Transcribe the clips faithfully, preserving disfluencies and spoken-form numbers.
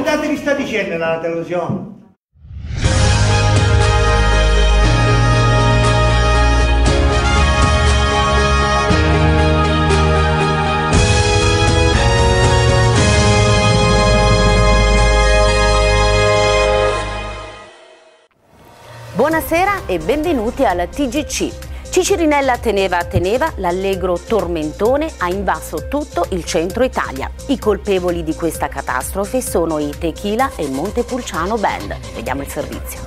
Sentate che sta dicendo nella televisione. Buonasera e benvenuti al T G C. Cicirinella teneva teneva, l'allegro tormentone ha invaso tutto il centro Italia. I colpevoli di questa catastrofe sono i Tequila e Montepulciano Band. Vediamo il servizio.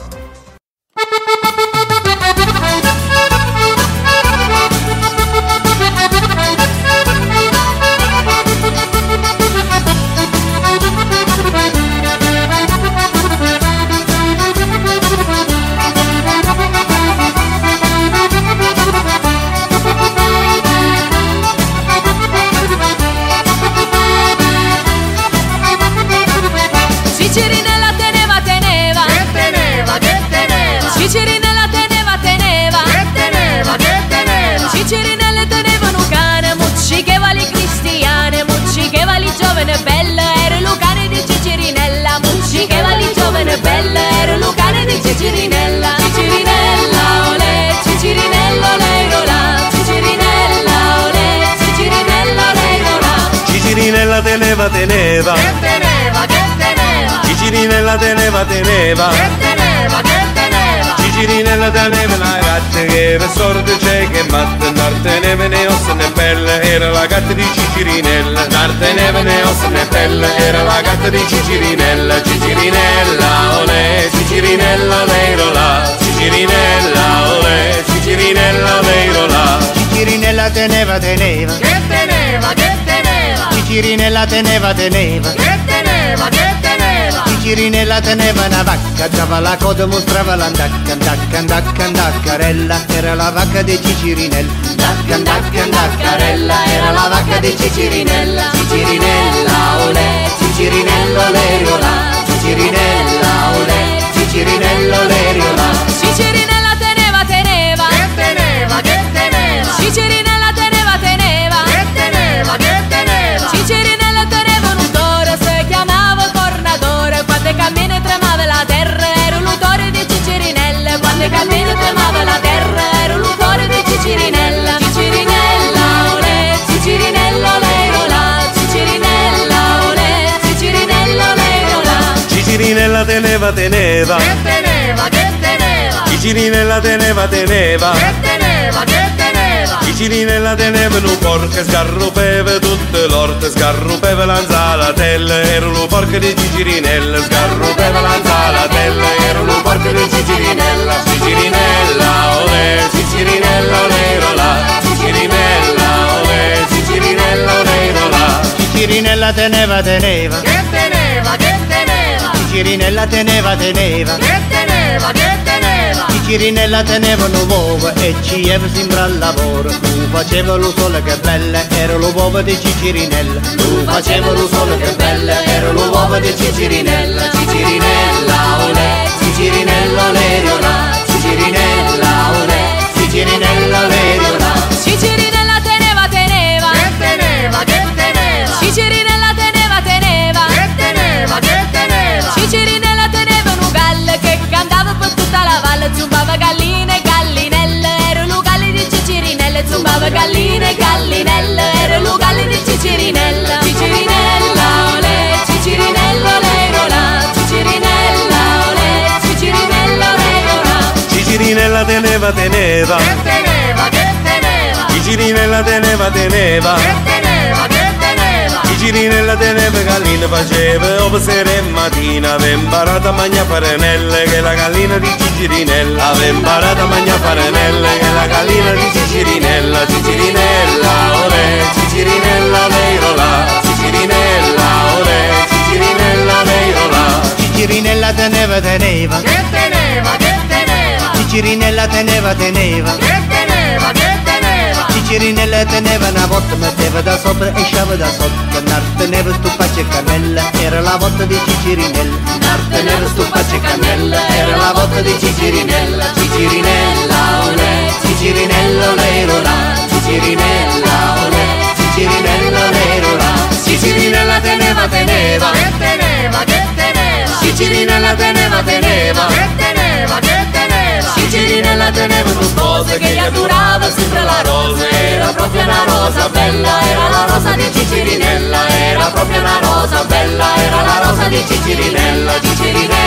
Cicirinella teneva teneva, che teneva, che teneva. Cicirinella teneva teneva, che teneva, che teneva. Cicirinella teneva un cane, muccicheva li cristiane, muccicheva li giovane bella, era il cane di Cicirinella, muccicheva li giovane bella, era il cane di Cicirinella. Cicirinella olè, Cicirinella olè rolà, Cicirinella olè, Cicirinella olè rolà. Cicirinella teneva teneva, che teneva, che teneva. Cicirinella teneva teneva, che teneva, che teneva. Cicirinella teneva una gatta che era sorda cieca e matta, non teneva né ossa né pelle, era la gatta di Cicirinella, non teneva né ossa né pelle, era la gatta di Cicirinella. Cicirinella olè, Cicirinella olè rolà, Cicirinella olè, Cicirinella olè rolà. Cicirinella teneva teneva, Che teneva, che teneva. Cicirinella teneva teneva, Che teneva, che teneva. Cicirinella teneva una vacca, dava la coda, mostrava l'andacca, andacca, andacca, andaccarella, era la vacca di Cicirinella, andacca, andacca, andaccarella, era la vacca di Cicirinella. Cicirinella olè, Cicirinella olè rolà, Cicirinella olè, Cicirinella olè rolà. Cicirinella teneva teneva, Che teneva, che teneva. Cicirinella teneva teneva, Che teneva, che teneva. Cicirinella teneva un toro, si chiamava Cornatore, quando cammina tremava la terra, era l'utore di Cicirinella, quando cammina tremava la terra, era l'utore di Cicirinella. Cicirinella olè, Cicirinella olè rolà, Cicirinella olè, Cicirinella olè rolà. Cicirinella teneva teneva, Che teneva, che teneva. Cicirinella teneva teneva, Che teneva, che teneva. Cicirinella teneva un porco e sgarrupeva tutte l'orte, sgarrupeva l'anzalatella, era un porco di Cicirinella, sgarrupeva l'anzalatella, era un porco di Cicirinella. Cicirinella olè, Cicirinella olè rolà, Cicirinella olè, Cicirinella olè rolà. Cicirinella teneva teneva, Che teneva, che teneva. Cicirinella teneva teneva, Che teneva, che teneva. Cicirinella teneva un uovo e ci aveva sempre al lavoro, tu faceva lo sole che bella, era l'uovo di Cicirinella, tu faceva lo sole che bella, era l'uovo di Cicirinella. Cicirinella olè, Cicirinella olè rolà, Cicirinella olè, Cicirinella olè rolà. Cicirinella teneva teneva, Che teneva, che teneva. Cicirinella teneva teneva, Che teneva, che teneva. Cicirinella teneva un ugallo che cantava per tutta la valle, zumbava galline e gallinelle, era l'ugallo di Cicirinella, zumbava galline e gallinelle, era l'ugallo di Cicirinella. Cicirinella olè, Cicirinella olè rolà, Cicirinella olè, Cicirinella olè rolà. Cicirinella teneva teneva, Che teneva, che teneva. Cicirinella teneva teneva, Che teneva, che teneva. Cicirinella teneva gallina, faceva ove sera e mattina, aveva imparato a mangiare farinelle, che è la gallina di Cicirinella, aveva imparato a mangiare farinelle, che è la gallina di Cicirinella. Cicirinella olè, Cicirinella olè rolà, Cicirinella olè, Cicirinella olè rolà. Cicirinella teneva teneva, Che teneva, che teneva. Cicirinella teneva teneva, Che teneva, che teneva. Cicirinella teneva una volta, metteva da sopra e sciava da sotto, non teneva stupaccia e cannella, era la volta di Cicirinella, non teneva stupaccia e cannella, era la volta di Cicirinella. Cicirinella olè, Cicirinella olè rolà, Cicirinella olè, Cicirinella olè rolà. Cicirinella teneva teneva, Che teneva, che teneva. una rosa bella, era la rosa di Cicirinella, era proprio una rosa bella, era la rosa di Cicirinella, Cicirinella.